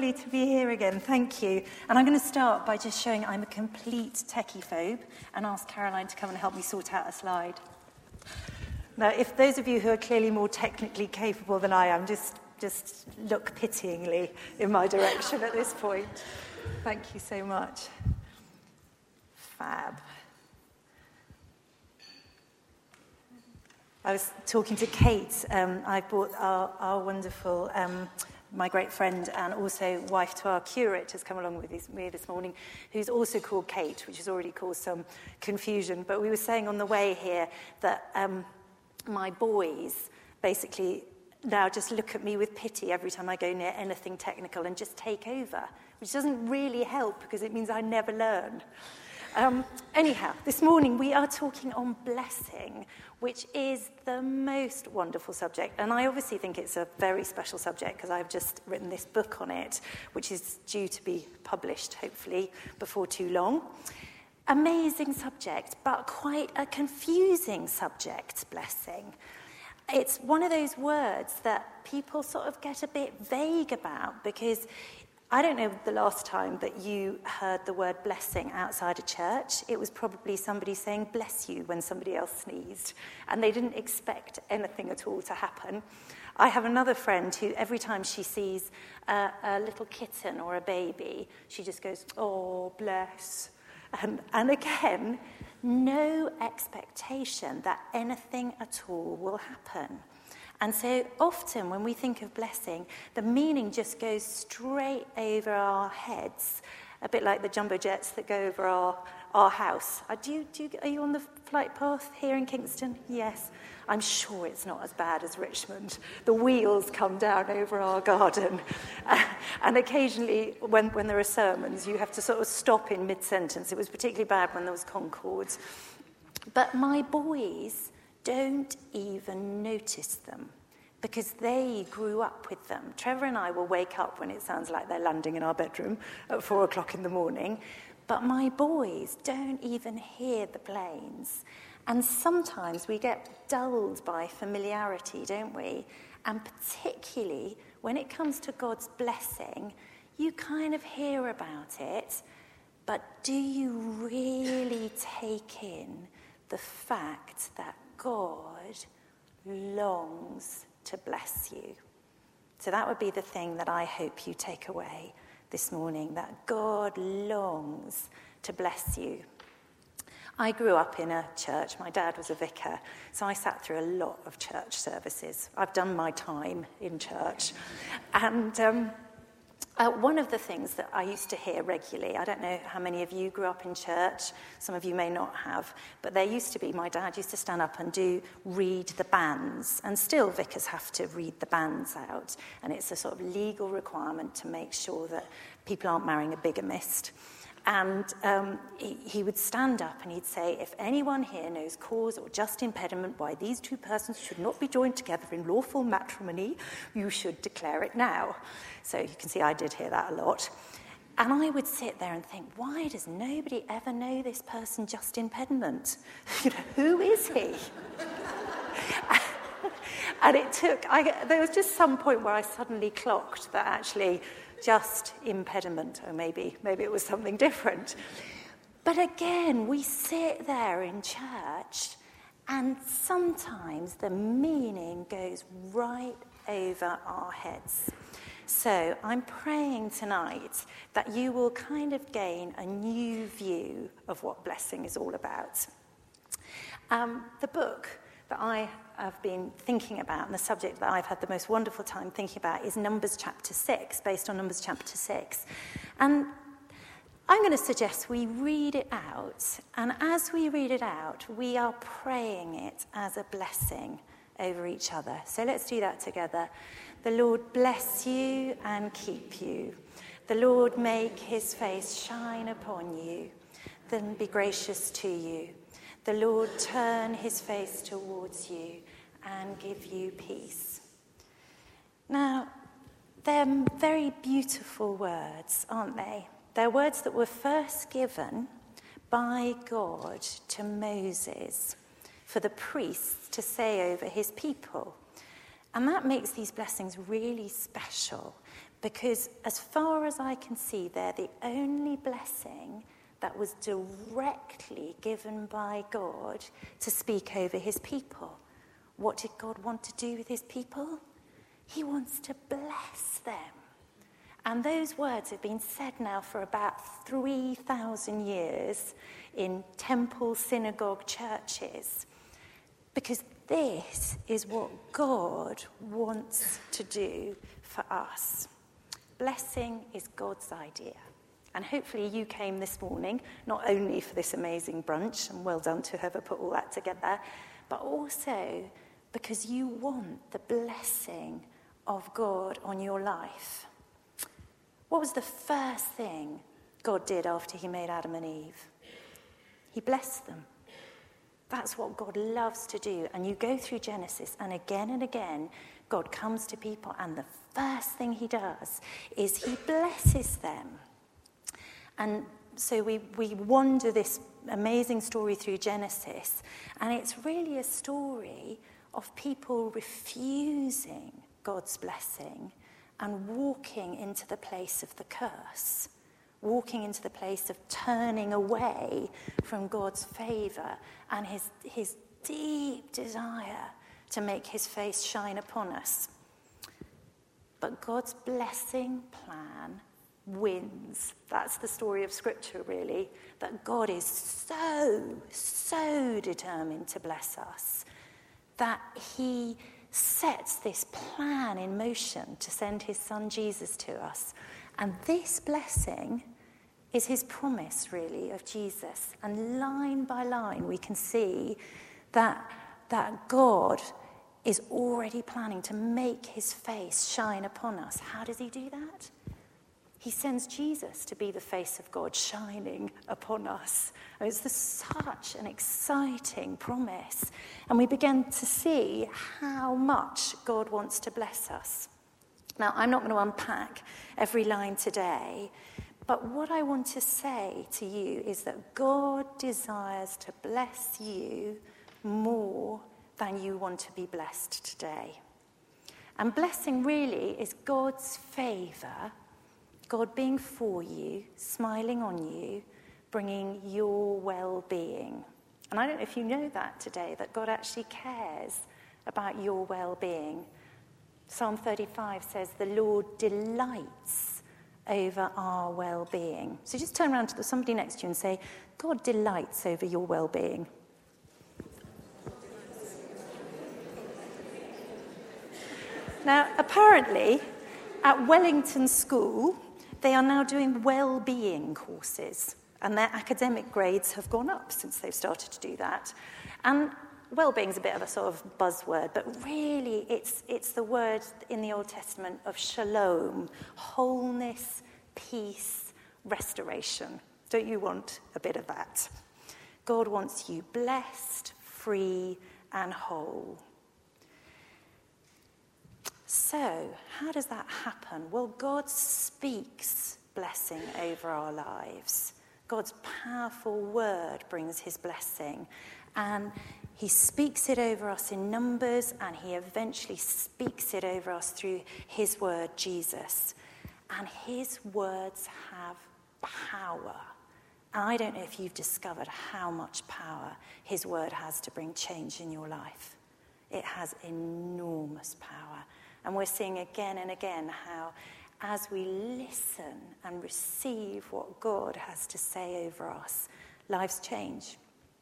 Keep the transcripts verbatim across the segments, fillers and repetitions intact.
lovely to be here again. Thank you. And I'm going to start by just showing I'm a complete techie-phobe and ask Caroline to come and help me sort out a slide. Now, if those of you who are clearly more technically capable than I am, just, just look pityingly in my direction at this point. Thank you so much. Fab. I was talking to Kate. Um, I brought our, our wonderful, um, my great friend and also wife to our curate has come along with me this morning, who's also called Kate, which has already caused some confusion. But we were saying on the way here that um, my boys basically now just look at me with pity every time I go near anything technical and just take over, which doesn't really help because it means I never learn. Um, anyhow, this morning we are talking on blessing, which is the most wonderful subject. And I obviously think it's a very special subject because I've just written this book on it, which is due to be published, hopefully, before too long. Amazing subject, but quite a confusing subject, blessing. It's one of those words that people sort of get a bit vague about because I don't know the last time that you heard the word blessing outside a church. It was probably somebody saying bless you when somebody else sneezed, and they didn't expect anything at all to happen. I have another friend who every time she sees a, a little kitten or a baby, she just goes, oh, bless. And, and again, no expectation that anything at all will happen. And so often when we think of blessing, the meaning just goes straight over our heads, a bit like the jumbo jets that go over our, our house. Are, do you, do you, are you on the flight path here in Kingston? Yes. I'm sure it's not as bad as Richmond. The wheels come down over our garden. Uh, and occasionally, when, when there are sermons, you have to sort of stop in mid-sentence. It was particularly bad when there was Concords. But my boys don't even notice them because they grew up with them. Trevor and I will wake up when it sounds like they're landing in our bedroom at four o'clock in the morning, but my boys don't even hear the planes. And sometimes we get dulled by familiarity, don't we? And particularly when it comes to God's blessing, you kind of hear about it, but do you really take in the fact that God longs to bless you? So that would be the thing that I hope you take away this morning, that God longs to bless you. I grew up in a church. My dad was a vicar, so I sat through a lot of church services. I've done my time in church. And um, Uh, one of the things that I used to hear regularly, I don't know how many of you grew up in church, some of you may not have, but there used to be, my dad used to stand up and do read the banns, and still vicars have to read the banns out, and it's a sort of legal requirement to make sure that people aren't marrying a bigamist. And um, he, he would stand up and he'd say, if anyone here knows cause or just impediment why these two persons should not be joined together in lawful matrimony, you should declare it now. So you can see I did hear that a lot. And I would sit there and think, why does nobody ever know this person just impediment? You know, who is he? And it took, I, there was just some point where I suddenly clocked that actually just impediment, or maybe, maybe it was something different. But again, we sit there in church, and sometimes the meaning goes right over our heads. So I'm praying tonight that you will kind of gain a new view of what blessing is all about. Um, the book that I have been thinking about, and the subject that I've had the most wonderful time thinking about, is Numbers chapter six, based on Numbers chapter six. And I'm going to suggest we read it out, and as we read it out, we are praying it as a blessing over each other. So let's do that together. The Lord bless you and keep you. The Lord make his face shine upon you, then be gracious to you. The Lord turn his face towards you and give you peace. Now, they're very beautiful words, aren't they? They're words that were first given by God to Moses for the priests to say over his people. And that makes these blessings really special Because as far as I can see, they're the only blessing that was directly given by God to speak over his people. What did God want to do with his people? He wants to bless them. And those words have been said now for about three thousand years in temple, synagogue, churches. Because this is what God wants to do for us. Blessing is God's idea. And hopefully you came this morning, not only for this amazing brunch, and well done to whoever put all that together, but also because you want the blessing of God on your life. What was the first thing God did after he made Adam and Eve? He blessed them. That's what God loves to do. And you go through Genesis, and again and again, God comes to people, and the first thing he does is he blesses them. And so we, we wander this amazing story through Genesis, and it's really a story of people refusing God's blessing and walking into the place of the curse, walking into the place of turning away from God's favour and his, his deep desire to make his face shine upon us. But God's blessing plan wins. That's the story of Scripture, really, that God is so, so determined to bless us that he sets this plan in motion to send his son Jesus to us. And this blessing is his promise, really, of Jesus. And line by line, we can see that, that God is already planning to make his face shine upon us. How does he do that? He sends Jesus to be the face of God shining upon us. And it's such an exciting promise. And we begin to see how much God wants to bless us. Now, I'm not going to unpack every line today, but what I want to say to you is that God desires to bless you more than you want to be blessed today. And blessing really is God's favour, God being for you, smiling on you, bringing your well-being. And I don't know if you know that today, that God actually cares about your well-being. Psalm thirty-five says, the Lord delights over our well-being. So just turn around to somebody next to you and say, God delights over your well-being. Now, apparently, at Wellington School, they are now doing well-being courses, and their academic grades have gone up since they've started to do that. And well-being is a bit of a sort of buzzword, but really it's, it's the word in the Old Testament of shalom, wholeness, peace, restoration. Don't you want a bit of that? God wants you blessed, free, and whole. So, how does that happen? Well, God speaks blessing over our lives. God's powerful word brings his blessing. And he speaks it over us in Numbers, and he eventually speaks it over us through his word, Jesus. And his words have power. And I don't know if you've discovered how much power his word has to bring change in your life. It has enormous power. And we're seeing again and again how as we listen and receive what God has to say over us, lives change.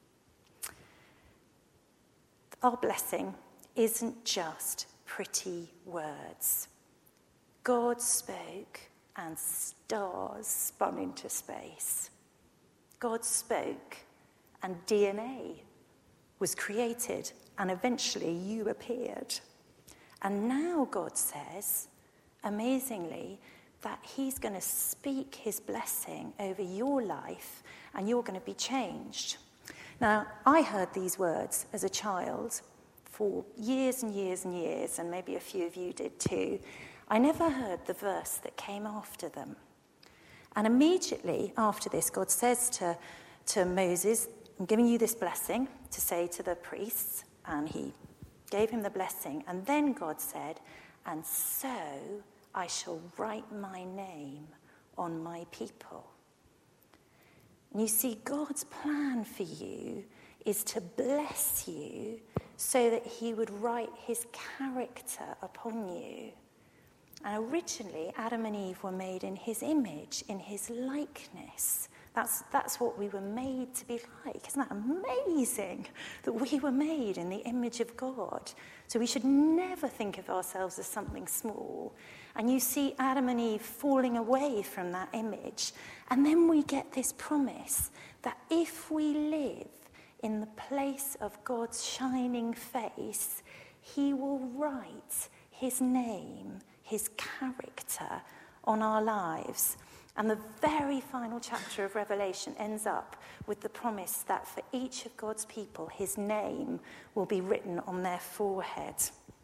Our blessing isn't just pretty words. God spoke and stars spun into space. God spoke and D N A was created, and eventually you appeared. And now God says, amazingly, that he's going to speak his blessing over your life, and you're going to be changed. Now, I heard these words as a child for years and years and years, and maybe a few of you did too. I never heard the verse that came after them. And immediately after this, God says to, to Moses, I'm giving you this blessing to say to the priests, and he gave him the blessing. And then God said, and so I shall write my name on my people. And you see, God's plan for you is to bless you so that he would write his character upon you. And originally, Adam and Eve were made in his image, in his likeness. That's, that's what we were made to be like. Isn't that amazing? That we were made in the image of God. So we should never think of ourselves as something small. And you see Adam and Eve falling away from that image. And then we get this promise that if we live in the place of God's shining face, he will write his name, his character on our lives. And the very final chapter of Revelation ends up with the promise that for each of God's people, his name will be written on their forehead.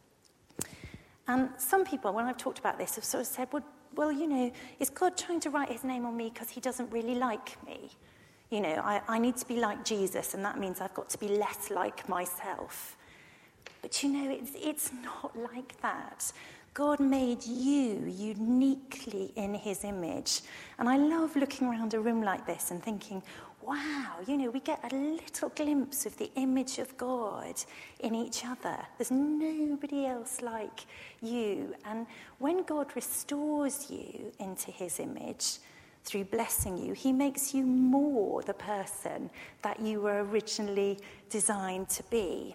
And some people, when I've talked about this, have sort of said, well, well you know, is God trying to write his name on me because he doesn't really like me? You know, I, I need to be like Jesus, and that means I've got to be less like myself. But you know, it's, it's not like that. God made you uniquely in his image. And I love looking around a room like this and thinking, wow, you know, we get a little glimpse of the image of God in each other. There's nobody else like you. And when God restores you into his image through blessing you, he makes you more the person that you were originally designed to be.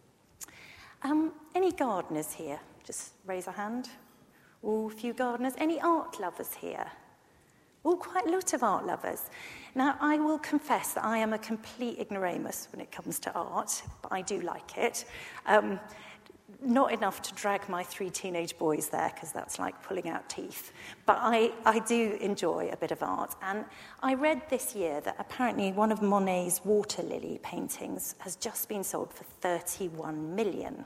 Um, any gardeners here? Just raise a hand. Oh, a few gardeners. Any art lovers here? Oh, quite a lot of art lovers. Now, I will confess that I am a complete ignoramus when it comes to art, but I do like it. Um, not enough to drag my three teenage boys there, because that's like pulling out teeth. But I, I do enjoy a bit of art. And I read this year that apparently one of Monet's water lily paintings has just been sold for thirty-one million.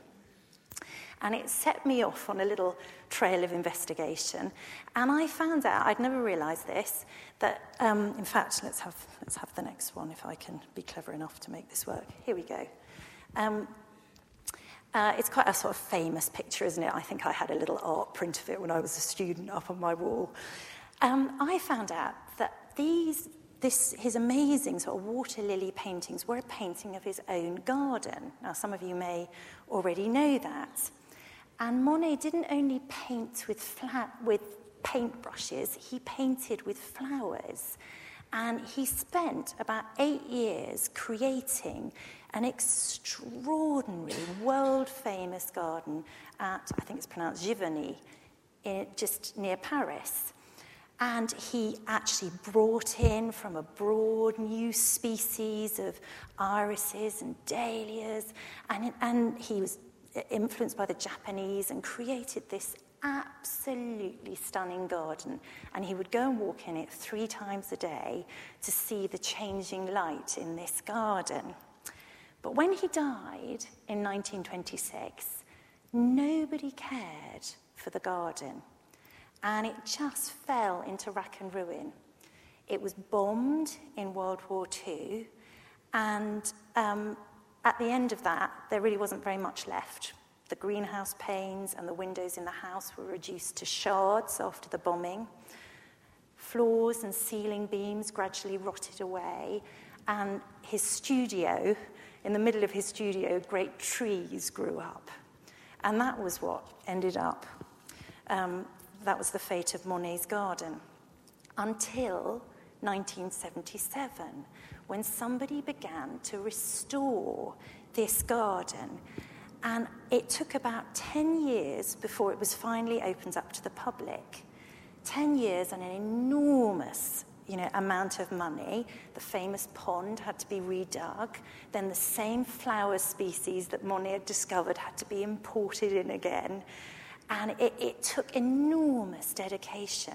And it set me off on a little trail of investigation. And I found out, I'd never realised this, that, um, in fact, let's have, let's have the next one if I can be clever enough to make this work. Here we go. Um, uh, it's quite a sort of famous picture, isn't it? I think I had a little art print of it when I was a student up on my wall. Um, I found out that these, this, his amazing sort of water lily paintings were a painting of his own garden. Now, some of you may already know that. And Monet didn't only paint with, flat, with paintbrushes, he painted with flowers. And he spent about eight years creating an extraordinary, world-famous garden at, I think it's pronounced Giverny, in, just near Paris. And he actually brought in from abroad new species of irises and dahlias, and, and he was influenced by the Japanese and created this absolutely stunning garden. And he would go and walk in it three times a day to see the changing light in this garden. But when he died in nineteen twenty-six, nobody cared for the garden. And it just fell into rack and ruin. It was bombed in World War Two, and um, at the end of that, there really wasn't very much left. The greenhouse panes and the windows in the house were reduced to shards after the bombing. Floors and ceiling beams gradually rotted away, and his studio, in the middle of his studio, great trees grew up. And that was what ended up. Um, that was the fate of Monet's garden. Until nineteen seventy-seven, when somebody began to restore this garden. And it took about ten years before it was finally opened up to the public. ten years and an enormous, you know, amount of money. The famous pond had to be redug. Then the same flower species that Monet had discovered had to be imported in again. And it, it took enormous dedication.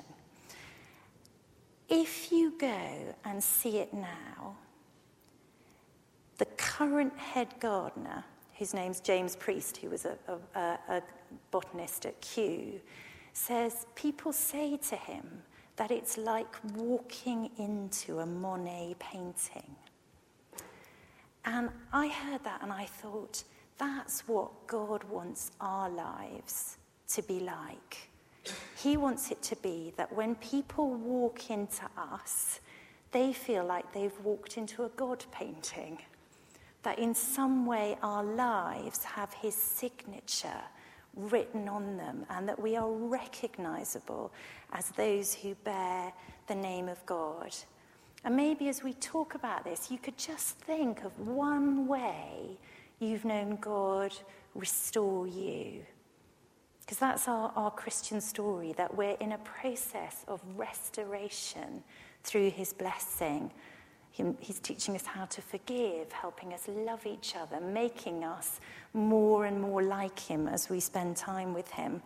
If you go and see it now, the current head gardener, whose name's James Priest, who was a, a, a botanist at Kew, says people say to him that it's like walking into a Monet painting. And I heard that and I thought, that's what God wants our lives to be like. He wants it to be that when people walk into us, they feel like they've walked into a God painting, that in some way our lives have his signature written on them, and that we are recognizable as those who bear the name of God. And maybe as we talk about this, you could just think of one way you've known God restore you. Because that's our, our Christian story, that we're in a process of restoration through his blessing. He, he's teaching us how to forgive, helping us love each other, making us more and more like him as we spend time with him.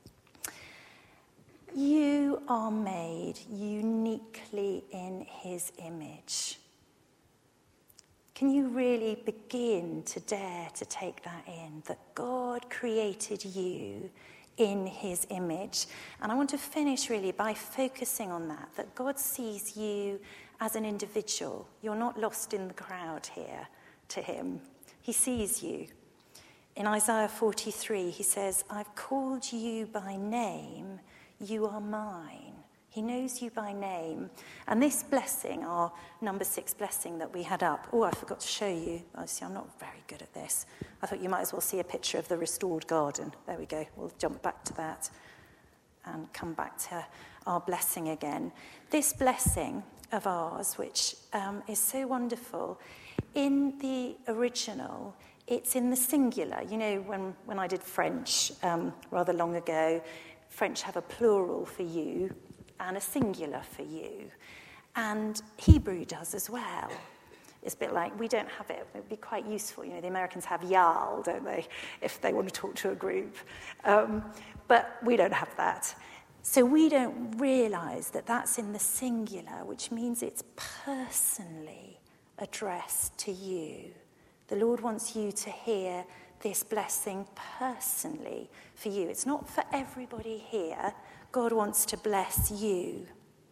You are made uniquely in his image. Can you really begin to dare to take that in, that God created you in his image? And I want to finish really by focusing on that, that God sees you as an individual. You're not lost in the crowd here to him. He sees you. In Isaiah forty-three, he says, I've called you by name, you are mine. He knows you by name. And this blessing, our number six blessing that we had up, oh, I forgot to show you. Oh, see, I'm not very good at this. I thought you might as well see a picture of the restored garden. There we go. We'll jump back to that and come back to our blessing again. This blessing of ours, which um, is so wonderful, in the original, it's in the singular. You know, when, when I did French um, rather long ago, French have a plural for you and a singular for you. And Hebrew does as well. It's a bit like, we don't have it. It would be quite useful. You know, the Americans have y'all, don't they, if they want to talk to a group. Um, but we don't have that. So we don't realise that that's in the singular, which means it's personally addressed to you. The Lord wants you to hear this blessing personally for you. It's not for everybody here. God wants to bless you.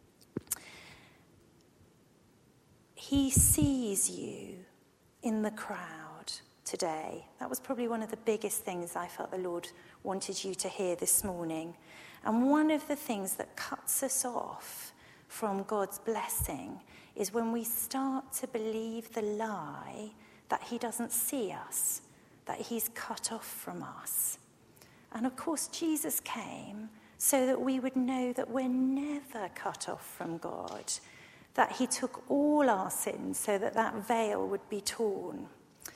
He sees you in the crowd today. That was probably one of the biggest things I felt the Lord wanted you to hear this morning. And one of the things that cuts us off from God's blessing is when we start to believe the lie that he doesn't see us, that he's cut off from us. And of course, Jesus came so that we would know that we're never cut off from God, that he took all our sins so that that veil would be torn.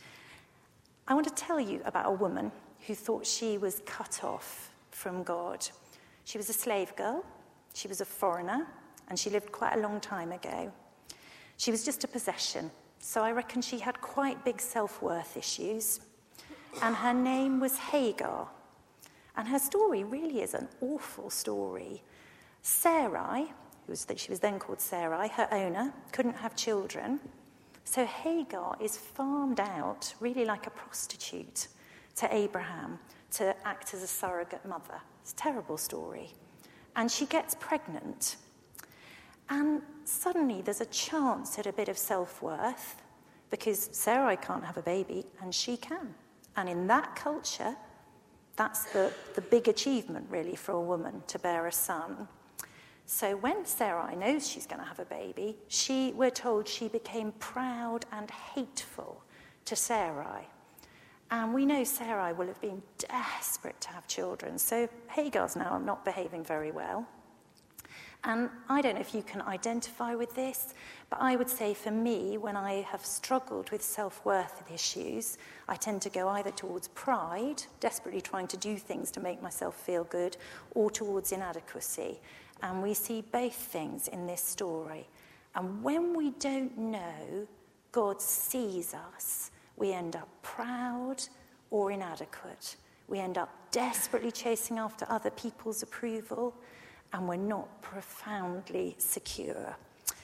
I want to tell you about a woman who thought she was cut off from God. She was a slave girl, she was a foreigner, and she lived quite a long time ago. She was just a possession, so I reckon she had quite big self-worth issues. And her name was Hagar. And her story really is an awful story. Sarai, who was, she was then called Sarai, her owner, couldn't have children. So Hagar is farmed out, really like a prostitute, to Abraham to act as a surrogate mother. It's a terrible story. And she gets pregnant. And suddenly there's a chance at a bit of self-worth, because Sarai can't have a baby and she can. And in that culture, that's the, the big achievement, really, for a woman to bear a son. So when Sarai knows she's going to have a baby, she, we're told she became proud and hateful to Sarai. And we know Sarai will have been desperate to have children. So Hagar's now not behaving very well. And I don't know if you can identify with this, but I would say for me, when I have struggled with self-worth issues, I tend to go either towards pride, desperately trying to do things to make myself feel good, or towards inadequacy. And we see both things in this story. And when we don't know God sees us, we end up proud or inadequate. We end up desperately chasing after other people's approval, and we're not profoundly secure.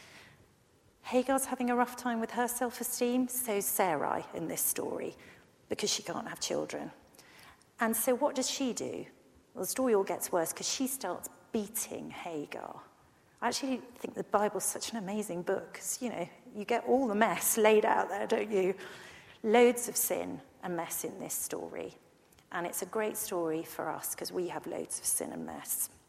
Hagar's having a rough time with her self-esteem, so's Sarai in this story, because she can't have children. And so what does she do? Well, the story all gets worse because she starts beating Hagar. I actually think the Bible's such an amazing book because, you know, you get all the mess laid out there, don't you? Loads of sin and mess in this story. And it's a great story for us because we have loads of sin and mess.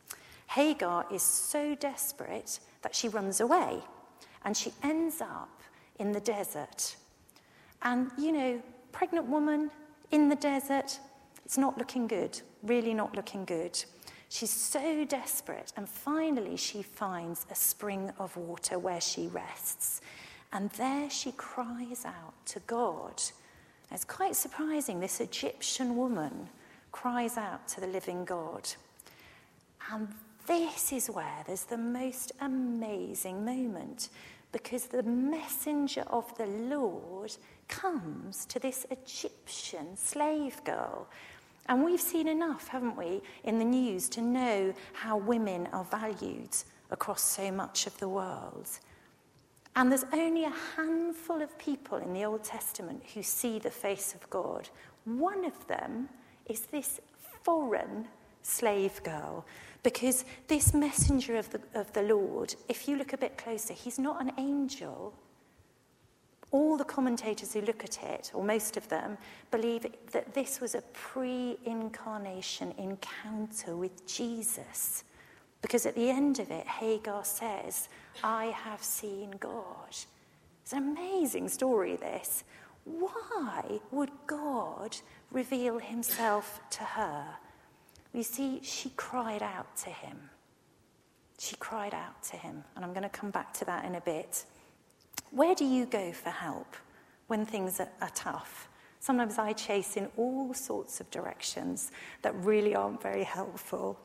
Hagar is so desperate that she runs away, and she ends up in the desert. And, you know, pregnant woman in the desert, it's not looking good, really not looking good. She's so desperate, and finally she finds a spring of water where she rests. And there she cries out to God. It's quite surprising, this Egyptian woman cries out to the living God. And this is where there's the most amazing moment, because the messenger of the Lord comes to this Egyptian slave girl. And we've seen enough, haven't we, in the news to know how women are valued across so much of the world. And there's only a handful of people in the Old Testament who see the face of God. One of them is this foreign slave girl, because this messenger of the, of the Lord, if you look a bit closer, he's not an angel. All the commentators who look at it, or most of them, believe that this was a pre-incarnation encounter with Jesus. Because at the end of it, Hagar says, I have seen God. It's an amazing story, this. Why would God reveal himself to her? You see, she cried out to him. She cried out to him. And I'm going to come back to that in a bit. Where do you go for help when things are, are tough? Sometimes I chase in all sorts of directions that really aren't very helpful.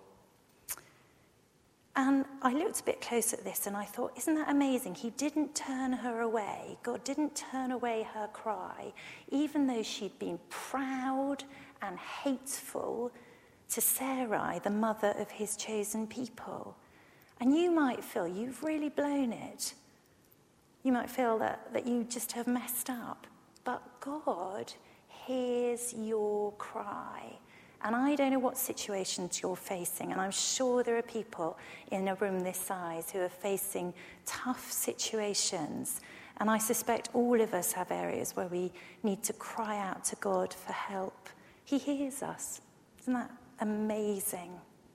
And I looked a bit close at this and I thought, isn't that amazing? He didn't turn her away. God didn't turn away her cry, even though she'd been proud and hateful to Sarai, the mother of his chosen people. And you might feel you've really blown it. You might feel that, that you just have messed up. But God hears your cry. And I don't know what situations you're facing, and I'm sure there are people in a room this size who are facing tough situations. And I suspect all of us have areas where we need to cry out to God for help. He hears us. Isn't that amazing?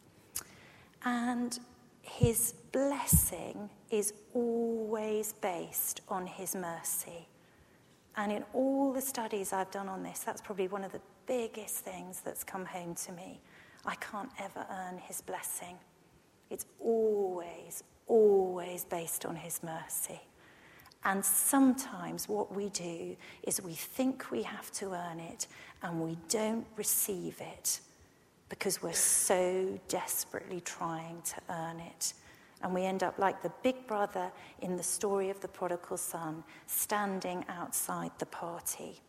And his blessing is always based on his mercy. And in all the studies I've done on this, that's probably one of the biggest things that's come home to me. I can't ever earn his blessing. It's always, always based on his mercy. And sometimes what we do is we think we have to earn it and we don't receive it because we're so desperately trying to earn it. And we end up like the big brother in the story of the prodigal son, standing outside the party.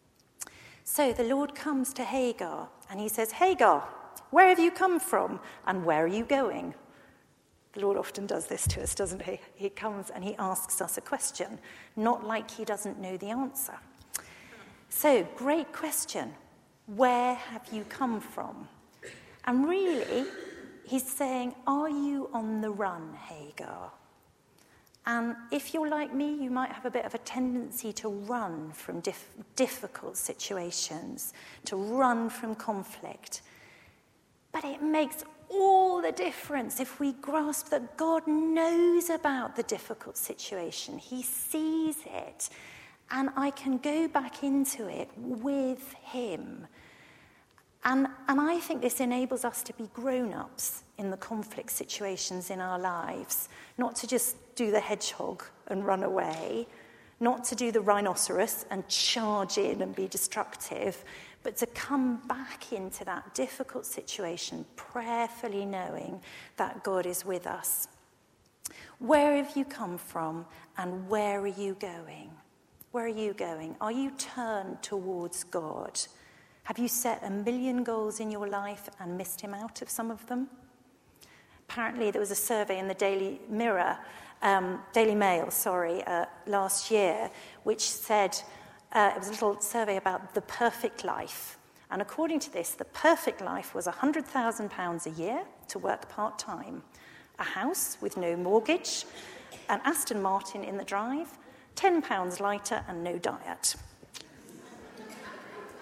So the Lord comes to Hagar and he says, Hagar, where have you come from and where are you going? The Lord often does this to us, doesn't he? He comes and he asks us a question, not like he doesn't know the answer. So, great question. Where have you come from? And really, he's saying, are you on the run, Hagar? And if you're like me, you might have a bit of a tendency to run from dif- difficult situations, to run from conflict. But it makes all the difference if we grasp that God knows about the difficult situation. He sees it, and I can go back into it with him. And, and I think this enables us to be grown-ups in the conflict situations in our lives, not to just do the hedgehog and run away, not to do the rhinoceros and charge in and be destructive, but to come back into that difficult situation, prayerfully knowing that God is with us. Where have you come from and where are you going? Where are you going? Are you turned towards God? Have you set a million goals in your life and missed him out of some of them? Apparently there was a survey in the Daily Mirror, um, Daily Mail, sorry, uh, last year, which said, uh, it was a little survey about the perfect life. And according to this, the perfect life was one hundred thousand pounds a year to work part-time, a house with no mortgage, an Aston Martin in the drive, ten pounds lighter and no diet.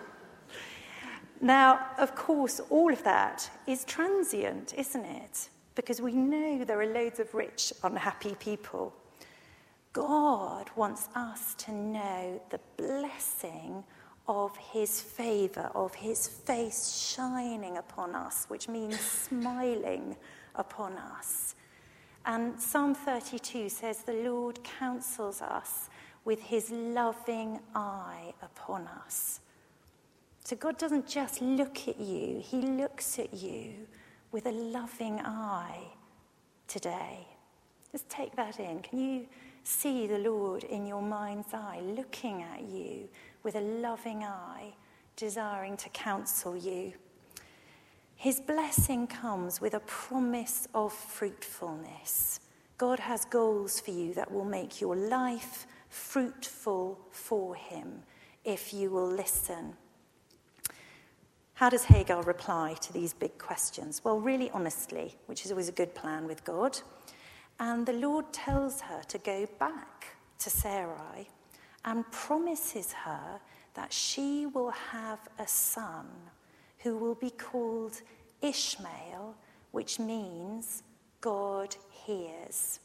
Now, of course, all of that is transient, isn't it? because we know there are loads of rich, unhappy people. God wants us to know the blessing of his favour, of his face shining upon us, which means smiling upon us. And Psalm thirty-two says the Lord counsels us with his loving eye upon us. So God doesn't just look at you, he looks at you with a loving eye today. Just take that in. Can you see the Lord in your mind's eye, looking at you with a loving eye, desiring to counsel you? His blessing comes with a promise of fruitfulness. God has goals for you that will make your life fruitful for him if you will listen. How does Hagar reply to these big questions? Well, really honestly, which is always a good plan with God. And the Lord tells her to go back to Sarai and promises her that she will have a son who will be called Ishmael, which means God hears.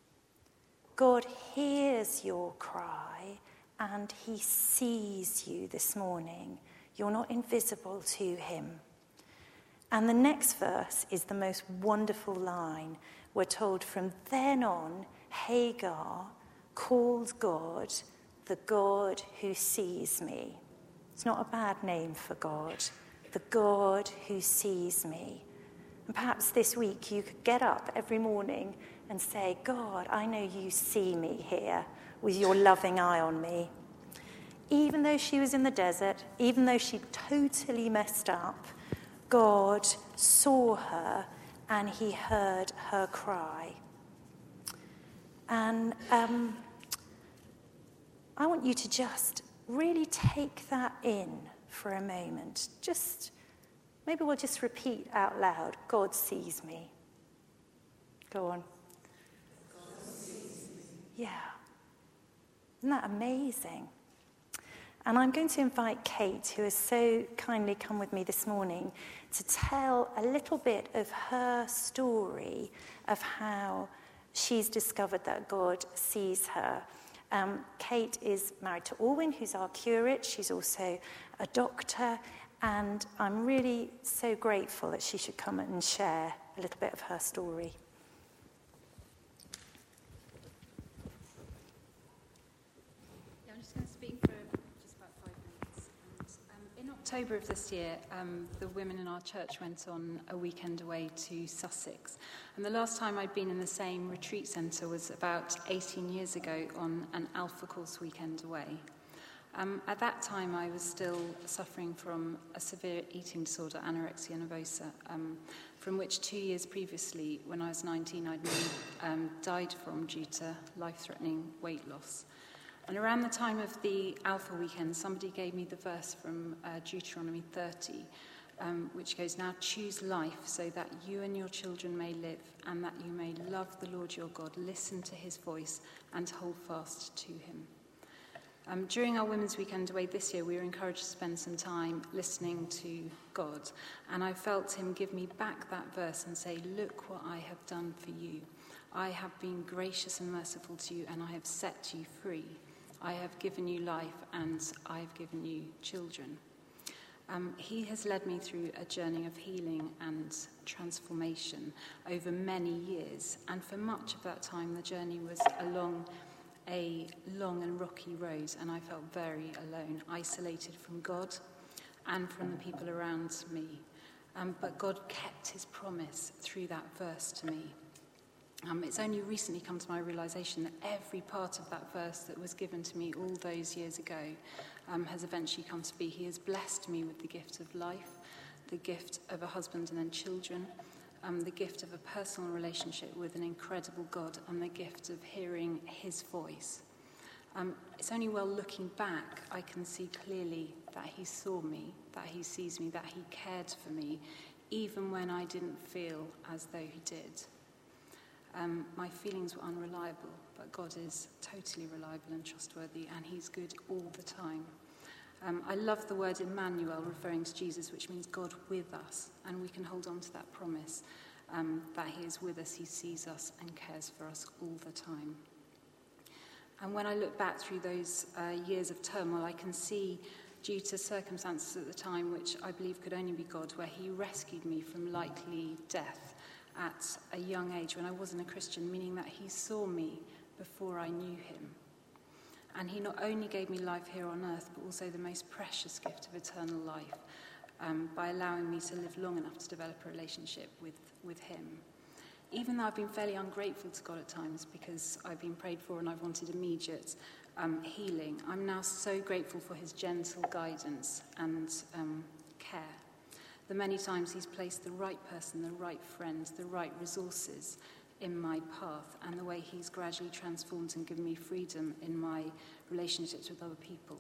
God hears your cry and he sees you this morning. You're not invisible to him. And the next verse is the most wonderful line. We're told from then on, Hagar called God the God who sees me. It's not a bad name for God. The God who sees me. And perhaps this week you could get up every morning and say, God, I know you see me here with your loving eye on me. Even though she was in the desert, even though she totally messed up, God saw her and he heard her cry. And um, I want you to just really take that in for a moment. Just, maybe we'll just repeat out loud, God sees me. Go on. God sees me. Yeah. Isn't that amazing? And I'm going to invite Kate, who has so kindly come with me this morning, to tell a little bit of her story of how she's discovered that God sees her. Um, Kate is married to Alwyn, who's our curate. She's also a doctor, and I'm really so grateful that she should come and share a little bit of her story. Yeah, I'm just going to speak for just about five minutes. And, um, in October of this year, um, the women in our church went on a weekend away to Sussex. And the last time I'd been in the same retreat centre was about eighteen years ago on an Alpha Course weekend away. Um, at that time, I was still suffering from a severe eating disorder, anorexia nervosa, um, from which two years previously, when I was nineteen, I'd been, um, died from due to life-threatening weight loss. And around the time of the Alpha weekend, somebody gave me the verse from uh, Deuteronomy thirty, um, which goes, "Now choose life so that you and your children may live, and that you may love the Lord your God, listen to his voice, and hold fast to him." Um, during our Women's Weekend away this year, we were encouraged to spend some time listening to God. And I felt him give me back that verse and say, "Look what I have done for you. I have been gracious and merciful to you, and I have set you free. I have given you life, and I have given you children." Um, he has led me through a journey of healing and transformation over many years. And for much of that time, the journey was along a long and rocky road, and I felt very alone, isolated from God and from the people around me. Um, but God kept his promise through that verse to me. Um, it's only recently come to my realization that every part of that verse that was given to me all those years ago um, has eventually come to be. He has blessed me with the gift of life, the gift of a husband and then children, um, the gift of a personal relationship with an incredible God, and the gift of hearing his voice. Um, it's only while looking back I can see clearly that he saw me, that he sees me, that he cared for me, even when I didn't feel as though he did. Um, my feelings were unreliable, but God is totally reliable and trustworthy, and he's good all the time. Um, I love the word Emmanuel, referring to Jesus, which means God with us, and we can hold on to that promise. um, that he is with us, he sees us and cares for us all the time. And when I look back through those uh, years of turmoil, I can see, due to circumstances at the time, which I believe could only be God, where he rescued me from likely death at a young age when I wasn't a Christian, meaning that he saw me before I knew him. And he not only gave me life here on earth, but also the most precious gift of eternal life, um, by allowing me to live long enough to develop a relationship with, with him. Even though I've been fairly ungrateful to God at times because I've been prayed for and I've wanted immediate um, healing, I'm now so grateful for his gentle guidance and um, care. The many times he's placed the right person, the right friend, the right resources in my path, and the way he's gradually transformed and given me freedom in my relationships with other people.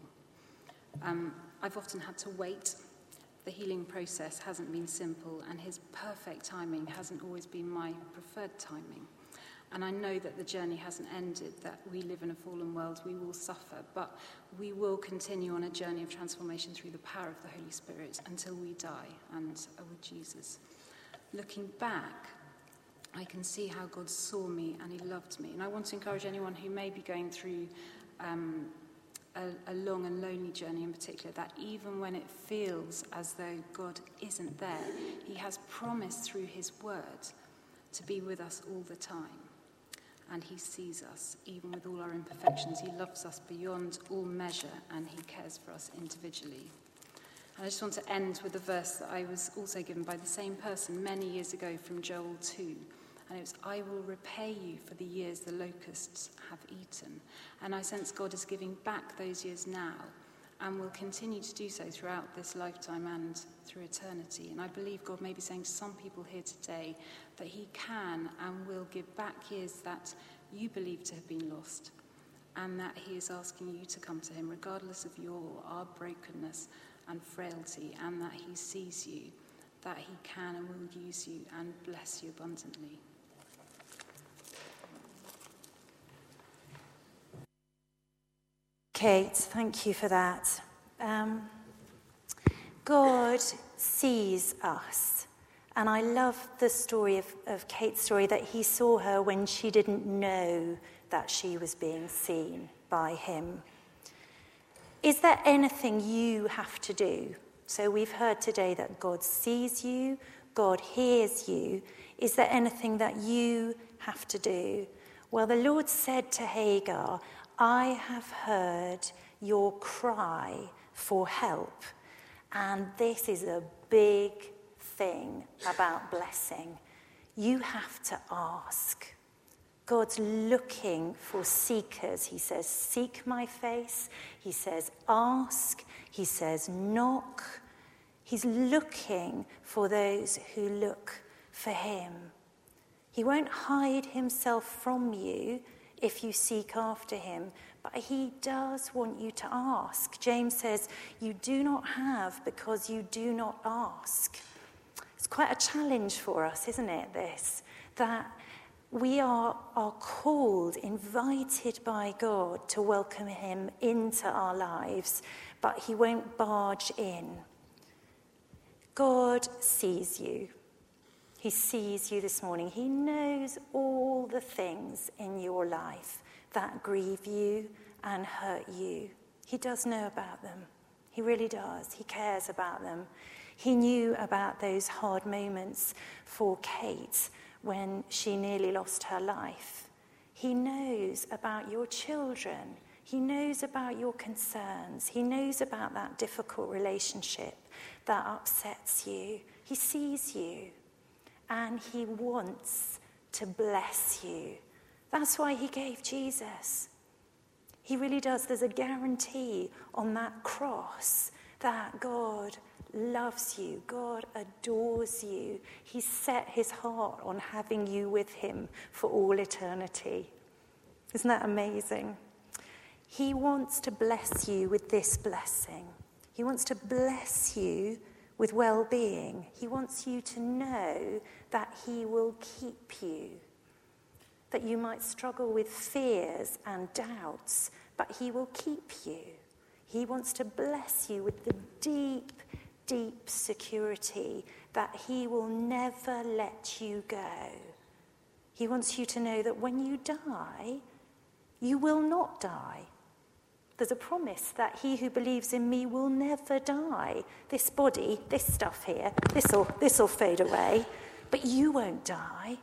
Um, I've often had to wait. The healing process hasn't been simple, and his perfect timing hasn't always been my preferred timing. And I know that the journey hasn't ended, that we live in a fallen world, we will suffer, but we will continue on a journey of transformation through the power of the Holy Spirit until we die and are with Jesus. Looking back, I can see how God saw me and he loved me. And I want to encourage anyone who may be going through um, a, a long and lonely journey in particular, that even when it feels as though God isn't there, he has promised through his word to be with us all the time. And he sees us, even with all our imperfections. He loves us beyond all measure, and he cares for us individually. And I just want to end with a verse that I was also given by the same person many years ago from Joel two. And it was, I will repay you for the years the locusts have eaten. And I sense God is giving back those years now, and will continue to do so throughout this lifetime and through eternity. And I believe God may be saying to some people here today that he can and will give back years that you believe to have been lost, and that he is asking you to come to him regardless of your or our brokenness and frailty, and that he sees you, that he can and will use you and bless you abundantly. Kate, thank you for that. Um, God sees us. And I love the story of, of Kate's story, that he saw her when she didn't know that she was being seen by him. Is there anything you have to do? So we've heard today that God sees you, God hears you. Is there anything that you have to do? Well, the Lord said to Hagar, I have heard your cry for help. And this is a big thing about blessing. You have to ask. God's looking for seekers. He says, seek my face. He says, ask. He says, knock. He's looking for those who look for him. He won't hide himself from you if you seek after him, but he does want you to ask. James says, you do not have because you do not ask. It's quite a challenge for us, isn't it, this? That we are, are called, invited by God to welcome him into our lives, but he won't barge in. God sees you. He sees you this morning. He knows all the things in your life that grieve you and hurt you. He does know about them. He really does. He cares about them. He knew about those hard moments for Kate when she nearly lost her life. He knows about your children. He knows about your concerns. He knows about that difficult relationship that upsets you. He sees you. And he wants to bless you. That's why he gave Jesus. He really does. There's a guarantee on that cross that God loves you. God adores you. He set his heart on having you with him for all eternity. Isn't that amazing? He wants to bless you with this blessing. He wants to bless you with well-being. He wants you to know that he will keep you, that you might struggle with fears and doubts, but he will keep you. He wants to bless you with the deep, deep security that he will never let you go. He wants you to know that when you die, you will not die. There's a promise that he who believes in me will never die. This body, this stuff here, this'll, this'll fade away, but you won't die.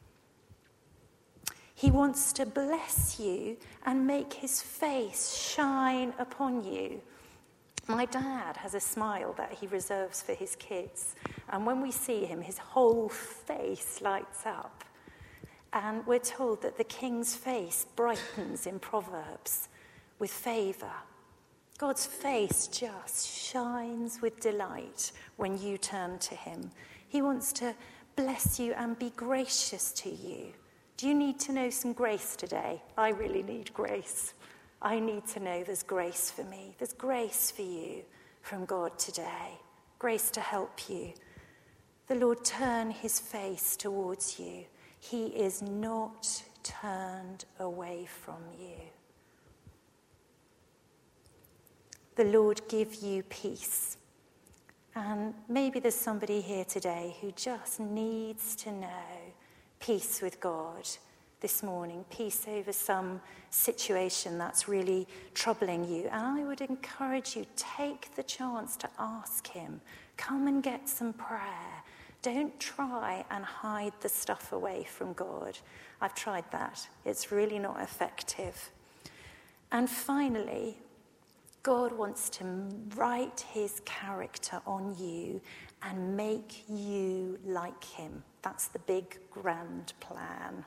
He wants to bless you and make his face shine upon you. My dad has a smile that he reserves for his kids. And when we see him, his whole face lights up. And we're told that the king's face brightens in Proverbs with favour. God's face just shines with delight when you turn to him. He wants to bless you and be gracious to you. Do you need to know some grace today? I really need grace. I need to know there's grace for me. There's grace for you from God today. Grace to help you. The Lord turn his face towards you. He is not turned away from you. The Lord give you peace. And maybe there's somebody here today who just needs to know peace with God this morning, peace over some situation that's really troubling you. And I would encourage you, take the chance to ask him. Come and get some prayer. Don't try and hide the stuff away from God. I've tried that. It's really not effective. And finally, God wants to write his character on you and make you like him. That's the big, grand plan.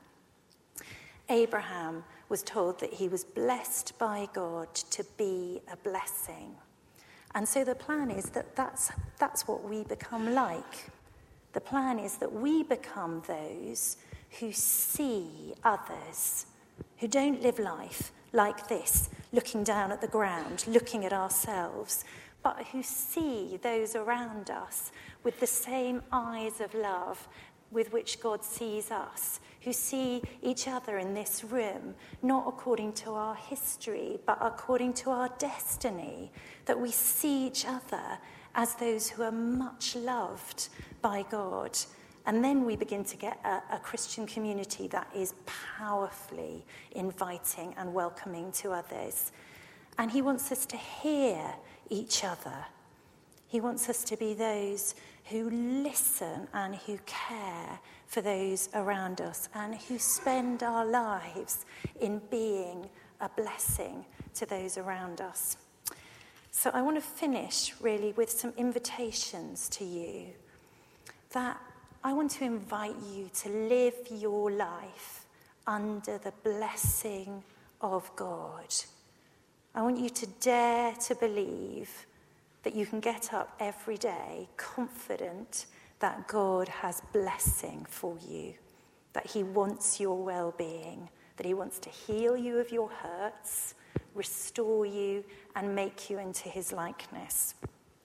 Abraham was told that he was blessed by God to be a blessing. And so the plan is that that's, that's what we become like. The plan is that we become those who see others, who don't live life like this, looking down at the ground, looking at ourselves, but who see those around us with the same eyes of love with which God sees us, who see each other in this room, not according to our history, but according to our destiny, that we see each other as those who are much loved by God. And then we begin to get a, a Christian community that is powerfully inviting and welcoming to others. And he wants us to hear each other. He wants us to be those who listen and who care for those around us and who spend our lives in being a blessing to those around us. So I want to finish really with some invitations to you, that I want to invite you to live your life under the blessing of God. I want you to dare to believe that you can get up every day confident that God has blessing for you, that he wants your well-being, that he wants to heal you of your hurts, restore you, and make you into his likeness.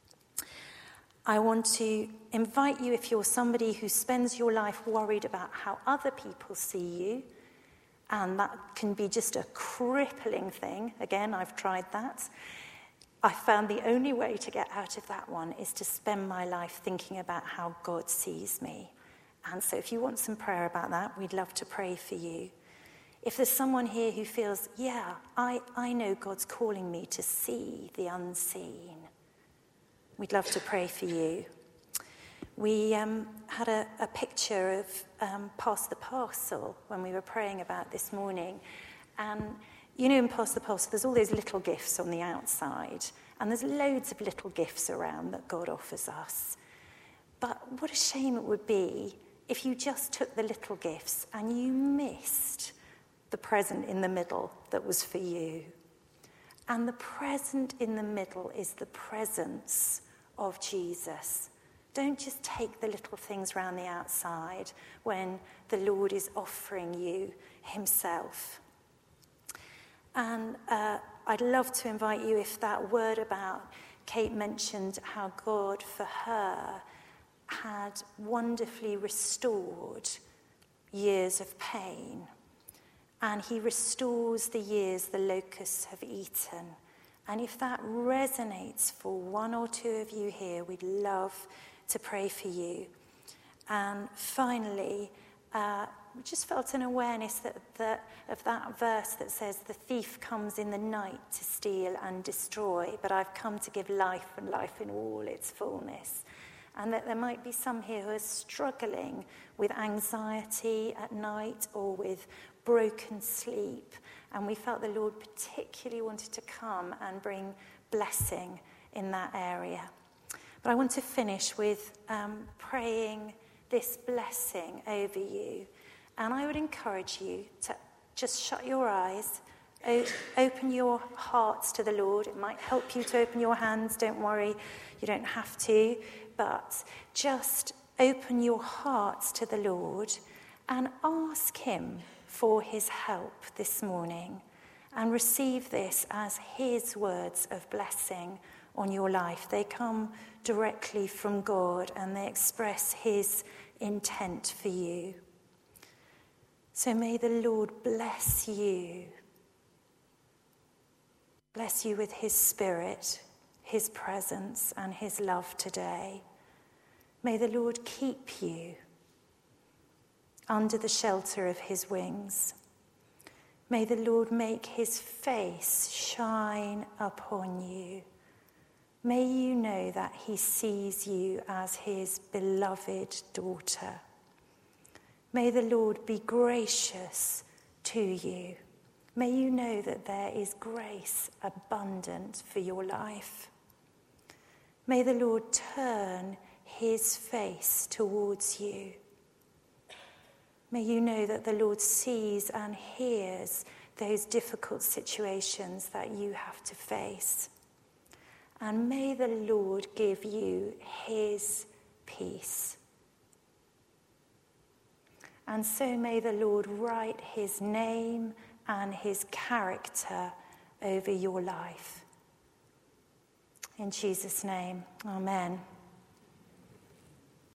I want to invite you, if you're somebody who spends your life worried about how other people see you, and that can be just a crippling thing. Again, I've tried that. I found the only way to get out of that one is to spend my life thinking about how God sees me. And so if you want some prayer about that, we'd love to pray for you. If there's someone here who feels, yeah, I, I know God's calling me to see the unseen, we'd love to pray for you. We um, had a, a picture of um, Pass the Parcel when we were praying about this morning. And you know, in Pass the Parcel, there's all those little gifts on the outside. And there's loads of little gifts around that God offers us. But what a shame it would be if you just took the little gifts and you missed the present in the middle that was for you. And the present in the middle is the presence of Jesus. Don't just take the little things around the outside when the Lord is offering you himself. And uh, I'd love to invite you, if that word about Kate mentioned how God for her had wonderfully restored years of pain. And he restores the years the locusts have eaten. And if that resonates for one or two of you here, we'd love to pray for you. And finally, uh, we just felt an awareness that, that of that verse that says, the thief comes in the night to steal and destroy, but I've come to give life and life in all its fullness. And that there might be some here who are struggling with anxiety at night or with broken sleep. And we felt the Lord particularly wanted to come and bring blessing in that area. But I want to finish with um, praying this blessing over you. And I would encourage you to just shut your eyes, o- open your hearts to the Lord. It might help you to open your hands. Don't worry, you don't have to. But just open your hearts to the Lord and ask him for his help this morning, and receive this as his words of blessing on your life. They come directly from God and they express his intent for you. So may the Lord bless you. Bless you with his Spirit, his presence and his love today. May the Lord keep you under the shelter of his wings. May the Lord make his face shine upon you. May you know that he sees you as his beloved daughter. May the Lord be gracious to you. May you know that there is grace abundant for your life. May the Lord turn his face towards you. May you know that the Lord sees and hears those difficult situations that you have to face. And may the Lord give you his peace. And so may the Lord write his name and his character over your life. In Jesus' name, amen.